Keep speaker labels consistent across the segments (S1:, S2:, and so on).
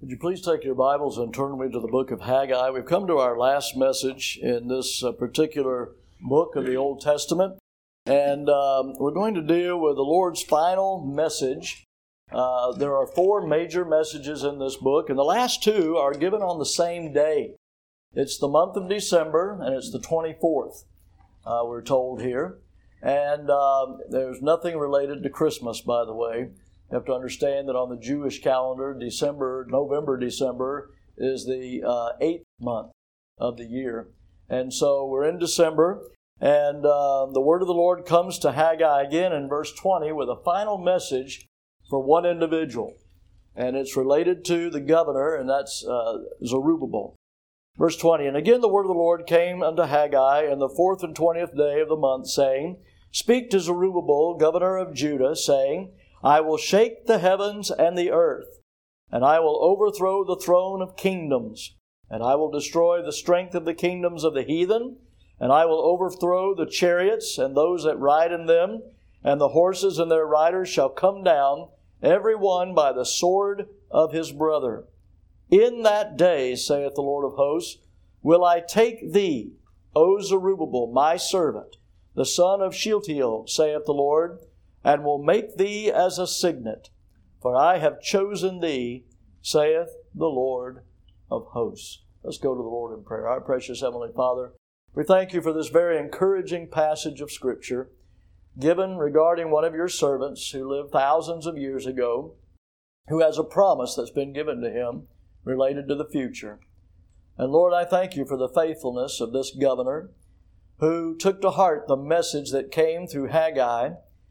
S1: Would you please take your Bibles and turn me to the book of Haggai? We've come to our last message in this particular book of the Old Testament, and we're going to deal with the Lord's final message. There are four major messages in this book, and the last two are given on the same day. It's the month of December, and it's the 24th, we're told here. And there's nothing related to Christmas, by the way. You have to understand that on the Jewish calendar, November, December is the 8th month of the year. And so we're in December, and the word of the Lord comes to Haggai again in verse 20 with a final message for one individual. And it's related to the governor, and that's Zerubbabel. Verse 20, And again the word of the Lord came unto Haggai in the 4th and 20th day of the month, saying, Speak to Zerubbabel, governor of Judah, saying, I will shake the heavens and the earth, and I will overthrow the throne of kingdoms, and I will destroy the strength of the kingdoms of the heathen, and I will overthrow the chariots and those that ride in them, and the horses and their riders shall come down, every one by the sword of his brother. In that day, saith the Lord of hosts, will I take thee, O Zerubbabel, my servant, the son of Shealtiel, saith the Lord, and will make thee as a signet, for I have chosen thee, saith the Lord of hosts. Let's go to the Lord in prayer. Our precious Heavenly Father, we thank you for this very encouraging passage of Scripture given regarding one of your servants who lived thousands of years ago, who has a promise that's been given to him related to the future. And Lord, I thank you for the faithfulness of this governor who took to heart the message that came through Haggai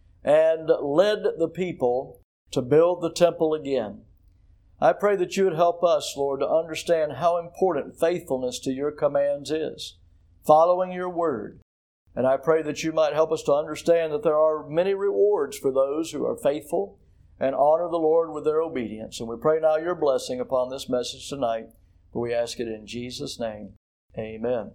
S1: and led the people to build the temple again. I pray that you would help us, Lord, to understand how important faithfulness to your commands is, following your word. And I pray that you might help us to understand that there are many rewards for those who are faithful and honor the Lord with their obedience. And we pray now your blessing upon this message tonight, for we ask it in Jesus' name. Amen.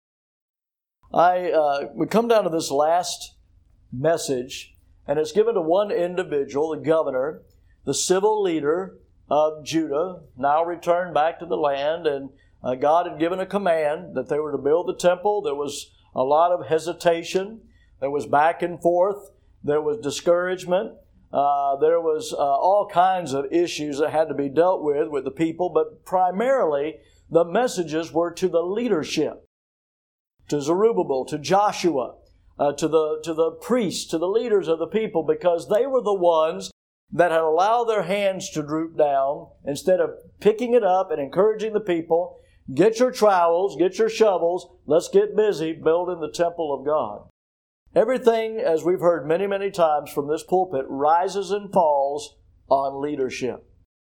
S1: We come down to this last message, and it's given to one individual, the governor, the civil leader of Judah, now returned back to the land. And God had given a command that they were to build the temple. There was a lot of hesitation. There was back and forth. There was discouragement. There was all kinds of issues that had to be dealt with the people. But primarily, the messages were to the leadership, to Zerubbabel, to Joshua, to the priests, to the leaders of the people, because they were the ones that had allowed their hands to droop down instead of picking it up and encouraging the people. Get your trowels, get your shovels, let's get busy building the temple of God. Everything, as we've heard many, many times from this pulpit, rises and falls on leadership.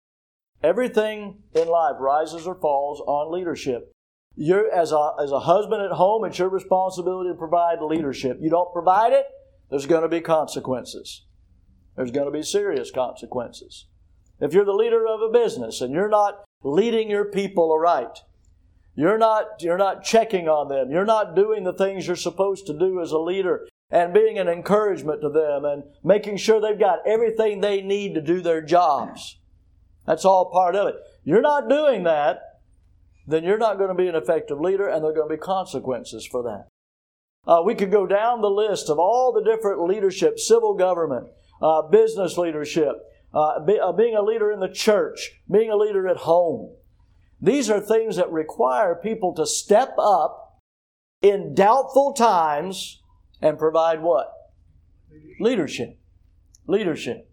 S1: Everything in life rises or falls on leadership. You're, as a husband at home, it's your responsibility to provide leadership. You don't provide it, there's going to be consequences. There's going to be serious consequences. If you're the leader of a business and you're not leading your people aright, you're not checking on them, you're not doing the things you're supposed to do as a leader and being an encouragement to them and making sure they've got everything they need to do their jobs. That's all part of it. You're not doing that, then you're not going to be an effective leader, and there are going to be consequences for that. We could go down the list of all the different leadership, civil government, business leadership, being a leader in the church, being a leader at home. These are things that require people to step up in doubtful times and provide what? Leadership. Leadership.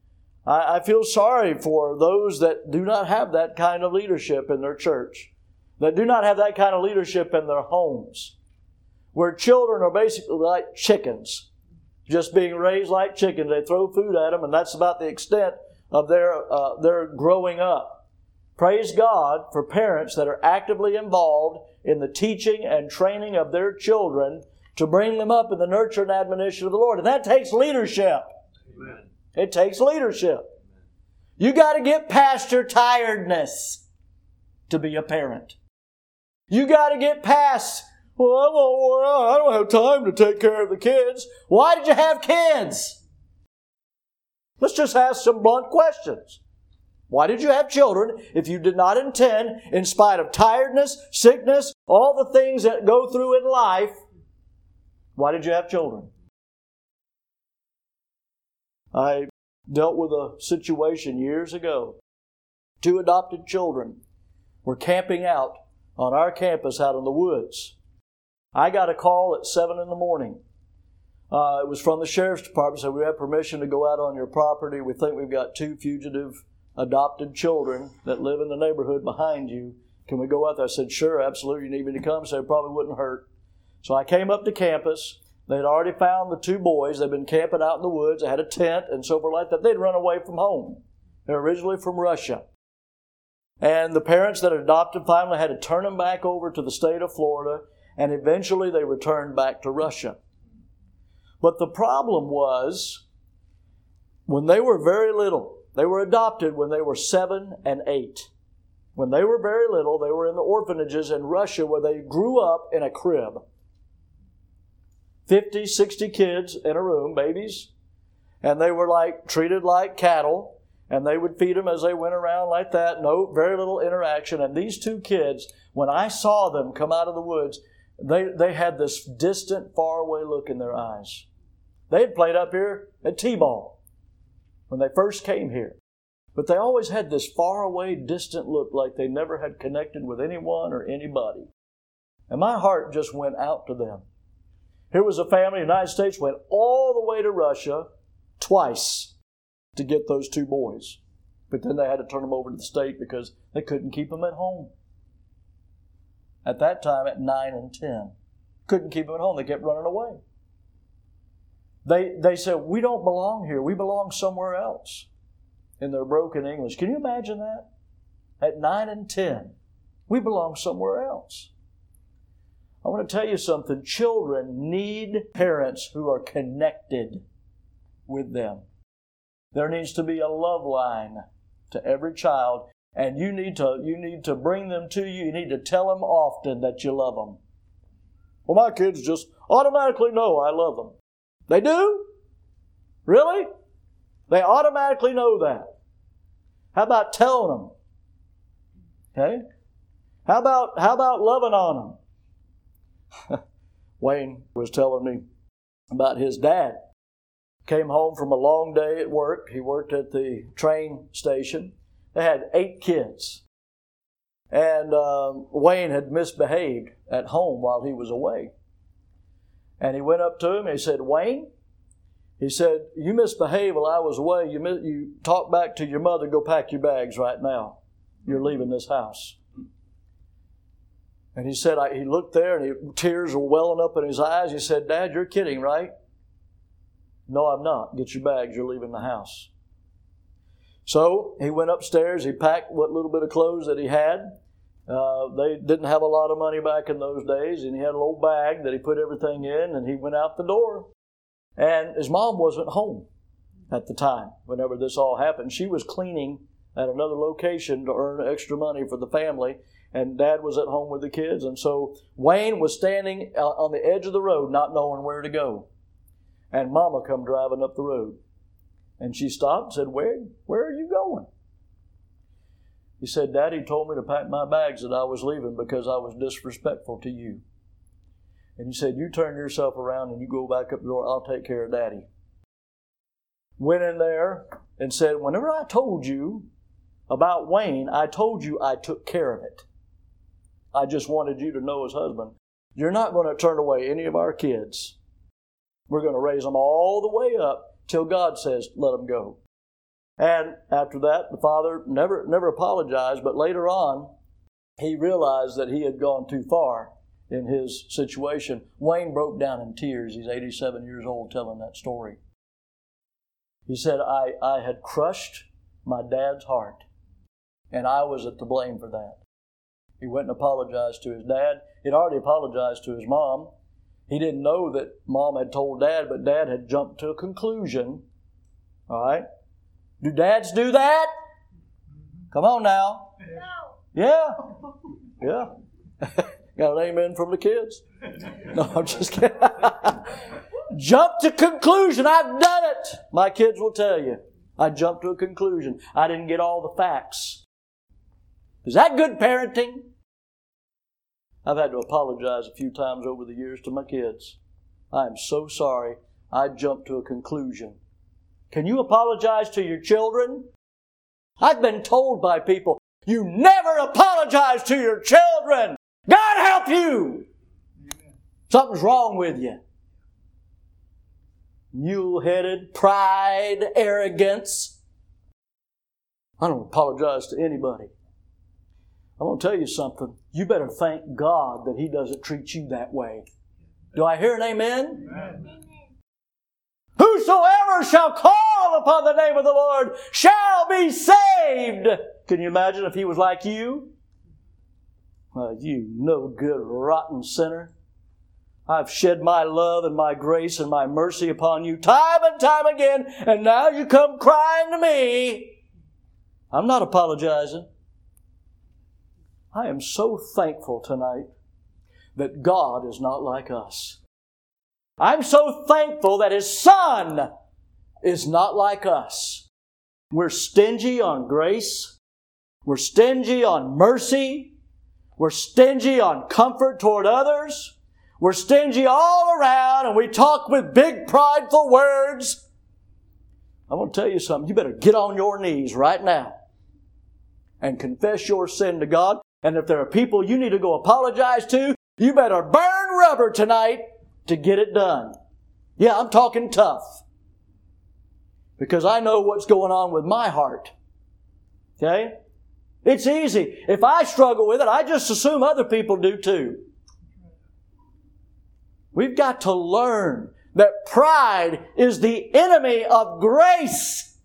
S1: I feel sorry for those that do not have that kind of leadership in their church, that do not have that kind of leadership in their homes, where children are basically like chickens, just being raised like chickens. They throw food at them, and that's about the extent of their growing up. Praise God for parents that are actively involved in the teaching and training of their children to bring them up in the nurture and admonition of the Lord. And that takes leadership. Amen. It takes leadership. You got to get past your tiredness to be a parent. You got to get past, I don't have time to take care of the kids. Why did you have kids? Let's just ask some blunt questions. Why did you have children if you did not intend, in spite of tiredness, sickness, all the things that go through in life, why did you have children? I dealt with a situation years ago. 2 adopted children were camping out on our campus out in the woods. I got a call at 7 in the morning. It was from the sheriff's department. Said, we have permission to go out on your property. We think we've got 2 fugitive adopted children that live in the neighborhood behind you. Can we go out there? I said, sure, absolutely. You need me to come? So it probably wouldn't hurt. So I came up to campus. They had already found the 2 boys. They'd been camping out in the woods. They had a tent and so forth like that. They'd run away from home. They're originally from Russia. And the parents that adopted finally had to turn them back over to the state of Florida, and eventually they returned back to Russia. But the problem was, when they were very little, they were adopted when they were 7 and 8. When they were very little, they were in the orphanages in Russia where they grew up in a crib. 50, 60 kids in a room, babies, and they were treated like cattle. And they would feed them as they went around like that. No, very little interaction. And these 2 kids, when I saw them come out of the woods, they had this distant, faraway look in their eyes. They had played up here at T-ball when they first came here. But they always had this faraway, distant look like they never had connected with anyone or anybody. And my heart just went out to them. Here was a family in the United States, went all the way to Russia twice to get those 2 boys. But then they had to turn them over to the state because they couldn't keep them at home. At that time, at 9 and 10. Couldn't keep them at home. They kept running away. They said, we don't belong here. We belong somewhere else. In their broken English. Can you imagine that? At 9 and 10. We belong somewhere else. I want to tell you something. Children need parents who are connected with them. There needs to be a love line to every child, and you need to bring them to you. You need to tell them often that you love them. Well, my kids just automatically know I love them. They do? Really? They automatically know that. How about telling them? Okay? How about loving on them? Wayne was telling me about his dad. Came home from a long day at work. He worked at the train station. They had 8 kids. And Wayne had misbehaved at home while he was away. And he went up to him and he said, Wayne, he said, you misbehaved while I was away. You talk back to your mother, go pack your bags right now. You're leaving this house. And he said, he looked there and tears were welling up in his eyes. He said, Dad, you're kidding, right? No, I'm not. Get your bags. You're leaving the house. So he went upstairs. He packed what little bit of clothes that he had. They didn't have a lot of money back in those days, and he had a little bag that he put everything in, and he went out the door. And his mom wasn't home at the time whenever this all happened. She was cleaning at another location to earn extra money for the family, and Dad was at home with the kids. And so Wayne was standing on the edge of the road not knowing where to go. And Mama come driving up the road. And she stopped and said, Where are you going? He said, Daddy told me to pack my bags that I was leaving because I was disrespectful to you. And he said, you turn yourself around and you go back up the door. I'll take care of Daddy. Went in there and said, whenever I told you about Wayne, I told you I took care of it. I just wanted you to know as husband, you're not going to turn away any of our kids. We're going to raise them all the way up till God says, let them go. And after that, the father never apologized, but later on, he realized that he had gone too far in his situation. Wayne broke down in tears. He's 87 years old telling that story. He said, I had crushed my dad's heart, and I was at the blame for that. He went and apologized to his dad. He'd already apologized to his mom. He didn't know that Mom had told Dad, but Dad had jumped to a conclusion. All right? Do dads do that? Come on now. No. Yeah. Got an amen from the kids? No, I'm just kidding. Jump to conclusion. I've done it. My kids will tell you. I jumped to a conclusion. I didn't get all the facts. Is that good parenting? I've had to apologize a few times over the years to my kids. I am so sorry I jumped to a conclusion. Can you apologize to your children? I've been told by people, you never apologize to your children. God help you. Something's wrong with you. Mule-headed, pride, arrogance. I don't apologize to anybody. I'm going to tell you something. You better thank God that He doesn't treat you that way. Do I hear an amen? Amen. Whosoever shall call upon the name of the Lord shall be saved. Can you imagine if He was like you? Well, you no good, rotten sinner. I've shed my love and my grace and my mercy upon you time and time again, and now you come crying to me. I'm not apologizing. I am so thankful tonight that God is not like us. I'm so thankful that His Son is not like us. We're stingy on grace. We're stingy on mercy. We're stingy on comfort toward others. We're stingy all around, and we talk with big prideful words. I'm going to tell you something. You better get on your knees right now and confess your sin to God. And if there are people you need to go apologize to, you better burn rubber tonight to get it done. Yeah, I'm talking tough. Because I know what's going on with my heart. Okay? It's easy. If I struggle with it, I just assume other people do too. We've got to learn that pride is the enemy of grace.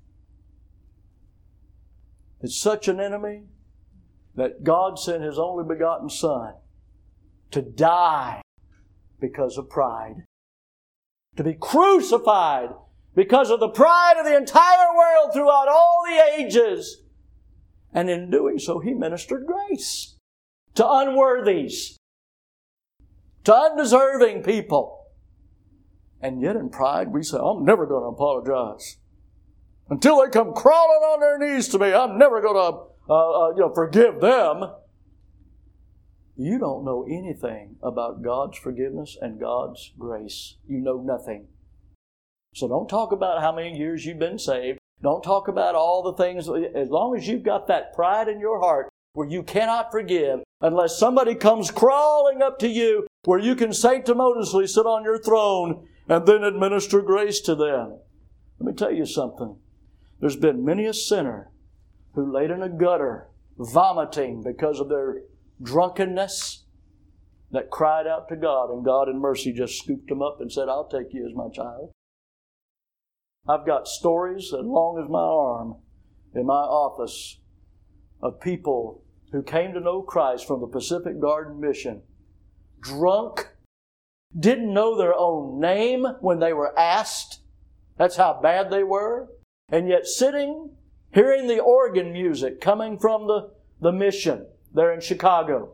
S1: It's such an enemy that God sent His only begotten Son to die because of pride. To be crucified because of the pride of the entire world throughout all the ages. And in doing so, He ministered grace to unworthies, to undeserving people. And yet in pride we say, I'm never going to apologize. Until they come crawling on their knees to me, I'm never going to forgive them. You don't know anything about God's forgiveness and God's grace. You know nothing. So don't talk about how many years you've been saved. Don't talk about all the things. As long as you've got that pride in your heart where you cannot forgive, unless somebody comes crawling up to you where you can sanctimoniously sit on your throne and then administer grace to them. Let me tell you something. There's been many a sinner who laid in a gutter vomiting because of their drunkenness that cried out to God, and God in mercy just scooped them up and said, I'll take you as my child. I've got stories as long as my arm in my office of people who came to know Christ from the Pacific Garden Mission, drunk, didn't know their own name when they were asked. That's how bad they were. And yet sitting, hearing the organ music coming from the mission there in Chicago,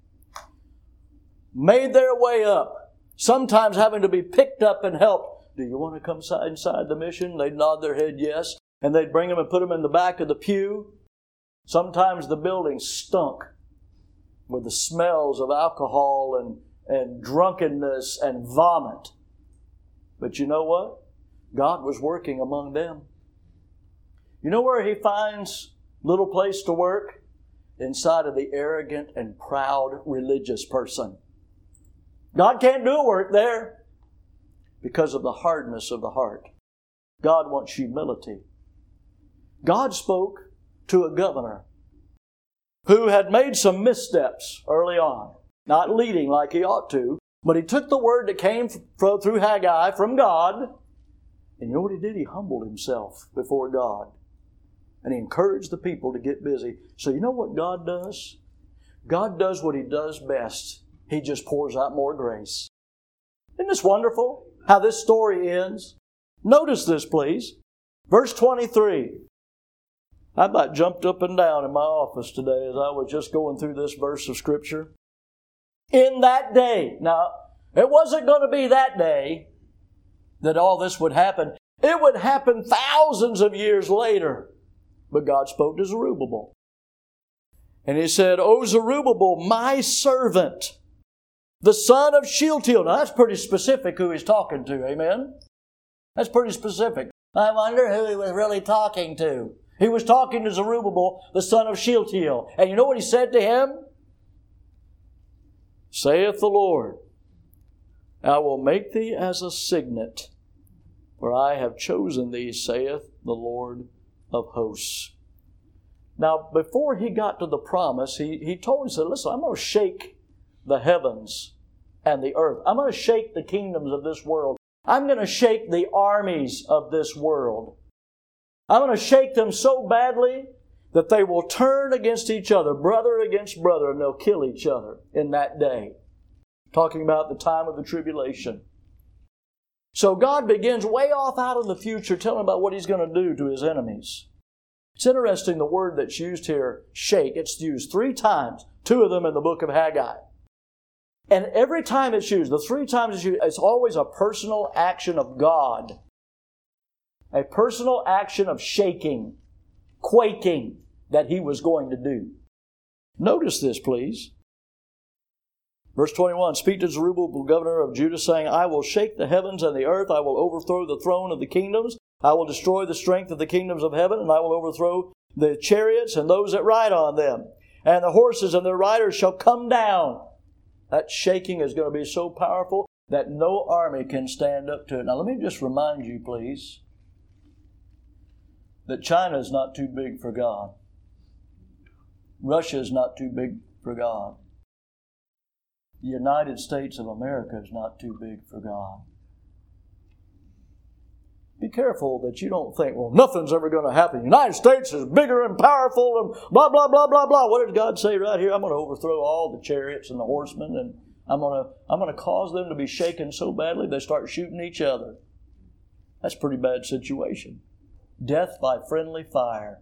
S1: made their way up, sometimes having to be picked up and helped. Do you want to come inside the mission? They'd nod their head yes. And they'd bring them and put them in the back of the pew. Sometimes the building stunk with the smells of alcohol and drunkenness and vomit. But you know what? God was working among them. You know where He finds little place to work? Inside of the arrogant and proud religious person. God can't do work there because of the hardness of the heart. God wants humility. God spoke to a governor who had made some missteps early on, not leading like he ought to, but he took the word that came through Haggai from God, and you know what he did? He humbled himself before God. And he encouraged the people to get busy. So you know what God does? God does what He does best. He just pours out more grace. Isn't this wonderful how this story ends? Notice this, please. Verse 23. I about jumped up and down in my office today as I was just going through this verse of Scripture. In that day. Now, it wasn't going to be that day that all this would happen. It would happen thousands of years later. But God spoke to Zerubbabel. And He said, O Zerubbabel, my servant, the son of Shealtiel. Now that's pretty specific who He's talking to, amen? That's pretty specific. I wonder who He was really talking to. He was talking to Zerubbabel, the son of Shealtiel. And you know what He said to him? Saith the Lord, I will make thee as a signet, for I have chosen thee, saith the Lord of hosts. Now, before he got to the promise, he told him, he said, listen, I'm going to shake the heavens and the earth. I'm going to shake the kingdoms of this world. I'm going to shake the armies of this world. I'm going to shake them so badly that they will turn against each other, brother against brother, and they'll kill each other in that day. Talking about the time of the tribulation. So God begins way off out in the future telling about what He's going to do to His enemies. It's interesting the word that's used here, shake. It's used 3 times, 2 of them in the book of Haggai. And every time it's used, the 3 times it's used, it's always a personal action of God. A personal action of shaking, quaking that He was going to do. Notice this, please. Verse 21, Speak to Zerubbabel, governor of Judah, saying, I will shake the heavens and the earth. I will overthrow the throne of the kingdoms. I will destroy the strength of the kingdoms of heaven, and I will overthrow the chariots and those that ride on them. And the horses and their riders shall come down. That shaking is going to be so powerful that no army can stand up to it. Now let me just remind you, please, that China is not too big for God. Russia is not too big for God. The United States of America is not too big for God. Be careful that you don't think, well, nothing's ever going to happen. The United States is bigger and powerful and blah, blah, blah, blah, blah. What did God say right here? I'm going to overthrow all the chariots and the horsemen, and I'm going to cause them to be shaken so badly they start shooting each other. That's a pretty bad situation. Death by friendly fire.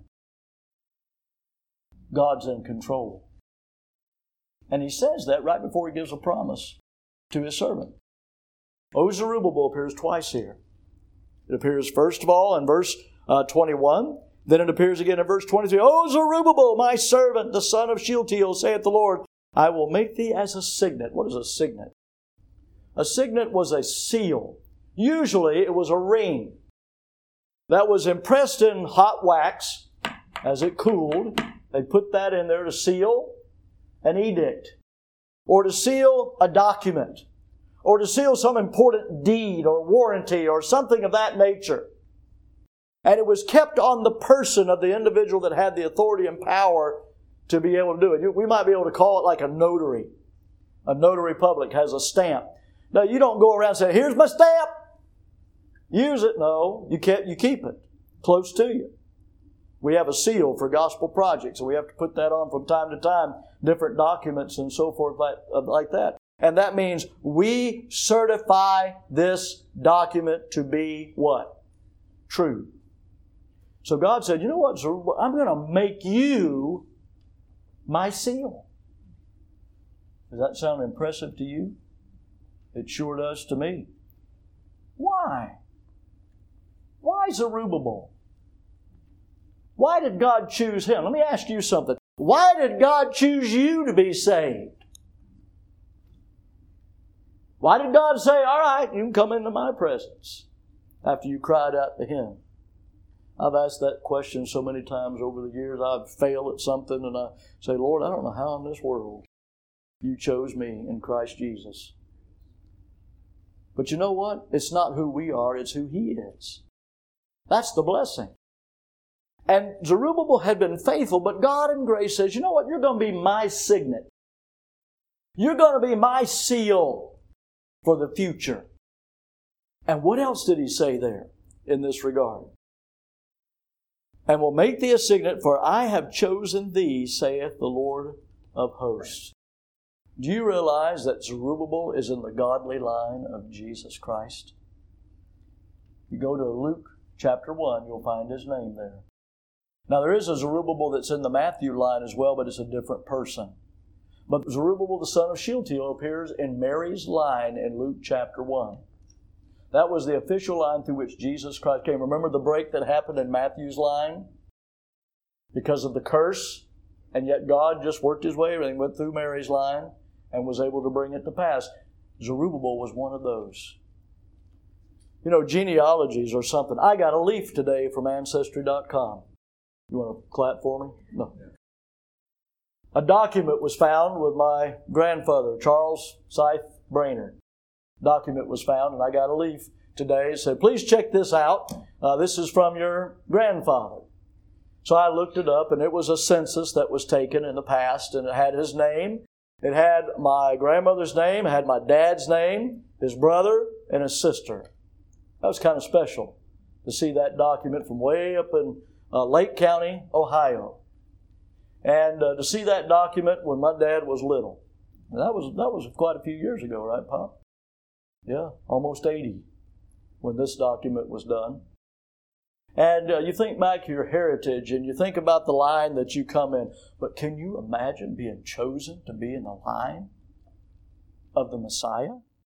S1: God's in control. And He says that right before He gives a promise to His servant. O Zerubbabel appears twice here. It appears first of all in verse 21. Then it appears again in verse 23. O Zerubbabel, my servant, the son of Shealtiel, saith the Lord, I will make thee as a signet. What is a signet? A signet was a seal. Usually it was a ring that was impressed in hot wax as it cooled. They put that in there to seal an edict, or to seal a document, or to seal some important deed or warranty or something of that nature. And it was kept on the person of the individual that had the authority and power to be able to do it. We might be able to call it like a notary. A notary public has a stamp. Now, you don't go around and say, here's my stamp. Use it. No, you keep it close to you. We have a seal for gospel projects, and we have to put that on from time to time, different documents and so forth like that. And that means we certify this document to be what? True. So God said, you know what, Zerubbabel, I'm going to make you my seal. Does that sound impressive to you? It sure does to me. Why? Why Zerubbabel? Why did God choose him? Let me ask you something. Why did God choose you to be saved? Why did God say, all right, you can come into my presence after you cried out to Him? I've asked that question so many times over the years. I've failed at something and I say, Lord, I don't know how in this world you chose me in Christ Jesus. But you know what? It's not who we are, it's who He is. That's the blessing. And Zerubbabel had been faithful, but God in grace says, you know what? You're going to be my signet. You're going to be my seal for the future. And what else did He say there in this regard? And will make thee a signet, for I have chosen thee, saith the Lord of hosts. Do you realize that Zerubbabel is in the godly line of Jesus Christ? You go to Luke chapter 1, you'll find his name there. Now there is a Zerubbabel that's in the Matthew line as well, but it's a different person. But Zerubbabel the son of Shealtiel appears in Mary's line in Luke chapter 1. That was the official line through which Jesus Christ came. Remember the break that happened in Matthew's line? Because of the curse, and yet God just worked His way. Everything went through Mary's line and was able to bring it to pass. Zerubbabel was one of those. You know, genealogies or something. I got a leaf today from Ancestry.com. You want to clap for me? No. A document was found with my grandfather, Charles Scythe Brainerd. Document was found, and I got a leaf today. It said, please check this out. This is from your grandfather. So I looked it up, and it was a census that was taken in the past, and it had his name. It had my grandmother's name, it had my dad's name, his brother, and his sister. That was kind of special to see that document from way up in Lake County, Ohio. And to see that document when my dad was little. And that was quite a few years ago, right, Pop? Yeah, almost 80 when this document was done. And you think back to your heritage and you think about the line that you come in. But can you imagine being chosen to be in the line of the Messiah?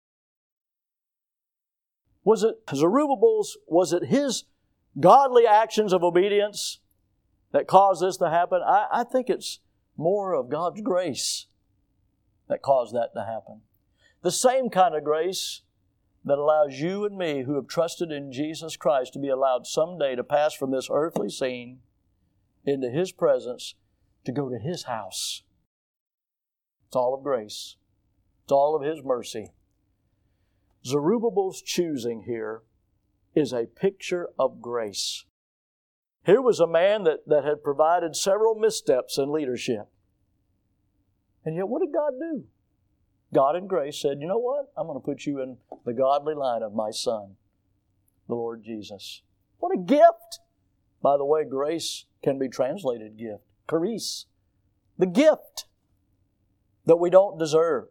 S1: Was it Zerubbabel's, was it his godly actions of obedience that caused this to happen? I think it's more of God's grace that caused that to happen. The same kind of grace that allows you and me who have trusted in Jesus Christ to be allowed someday to pass from this earthly scene into His presence to go to His house. It's all of grace. It's all of His mercy. Zerubbabel's choosing here is a picture of grace. Here was a man that had provided several missteps in leadership. And yet what did God do? God in grace said, you know what? I'm going to put you in the godly line of my Son, the Lord Jesus. What a gift! By the way, grace can be translated gift. Charis. The gift that we don't deserve.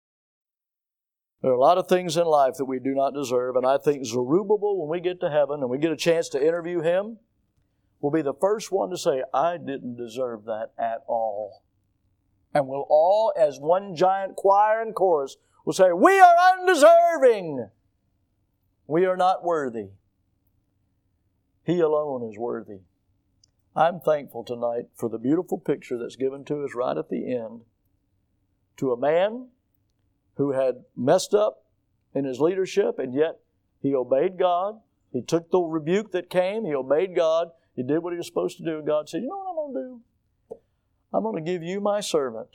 S1: There are a lot of things in life that we do not deserve, and I think Zerubbabel, when we get to heaven and we get a chance to interview him, will be the first one to say, I didn't deserve that at all. And we'll all, as one giant choir and chorus, will say, we are undeserving. We are not worthy. He alone is worthy. I'm thankful tonight for the beautiful picture that's given to us right at the end to a man who had messed up in his leadership, and yet he obeyed God. He took the rebuke that came. He obeyed God. He did what he was supposed to do. And God said, you know what I'm going to do? I'm going to give you, my servant,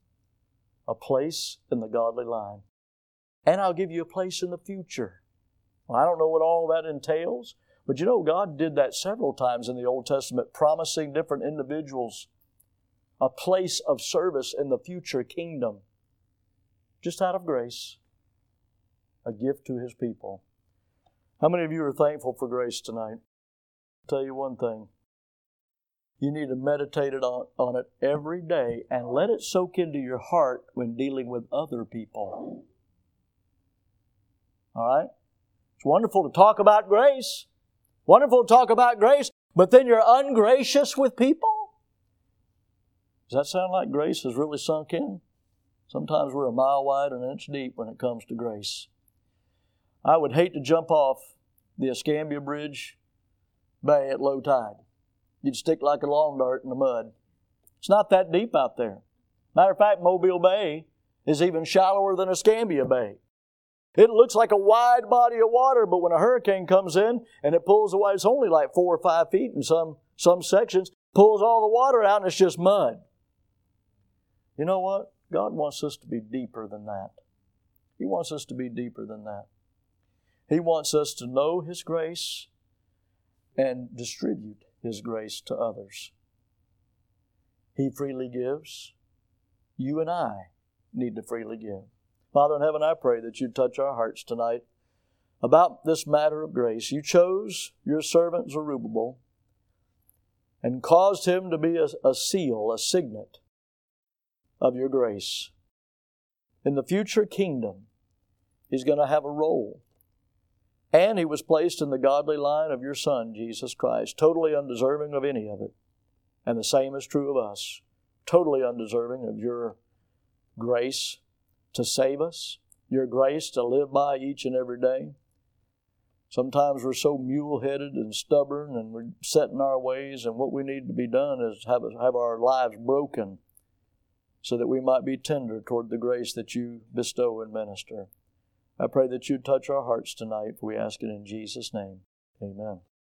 S1: a place in the godly line. And I'll give you a place in the future. Well, I don't know what all that entails, but you know, God did that several times in the Old Testament, promising different individuals a place of service in the future kingdom. Just out of grace, a gift to His people. How many of you are thankful for grace tonight? I'll tell you one thing. You need to meditate on it every day and let it soak into your heart when dealing with other people. All right? It's wonderful to talk about grace. Wonderful to talk about grace, but then you're ungracious with people? Does that sound like grace has really sunk in? Sometimes we're a mile wide and an inch deep when it comes to grace. I would hate to jump off the Escambia Bridge Bay at low tide. You'd stick like a lawn dart in the mud. It's not that deep out there. Matter of fact, Mobile Bay is even shallower than Escambia Bay. It looks like a wide body of water, but when a hurricane comes in and it pulls away, it's only like 4 or 5 feet in some sections, pulls all the water out and it's just mud. You know what? God wants us to be deeper than that. He wants us to be deeper than that. He wants us to know His grace and distribute His grace to others. He freely gives. You and I need to freely give. Father in heaven, I pray that you'd touch our hearts tonight about this matter of grace. You chose your servant Zerubbabel and caused him to be a seal, a signet of your grace. In the future kingdom, he's going to have a role. And he was placed in the godly line of your Son, Jesus Christ, totally undeserving of any of it. And the same is true of us, totally undeserving of your grace to save us, your grace to live by each and every day. Sometimes we're so mule-headed and stubborn and we're set in our ways, and what we need to be done is have our lives broken so that we might be tender toward the grace that you bestow and minister. I pray that you touch our hearts tonight, for we ask it in Jesus' name. Amen.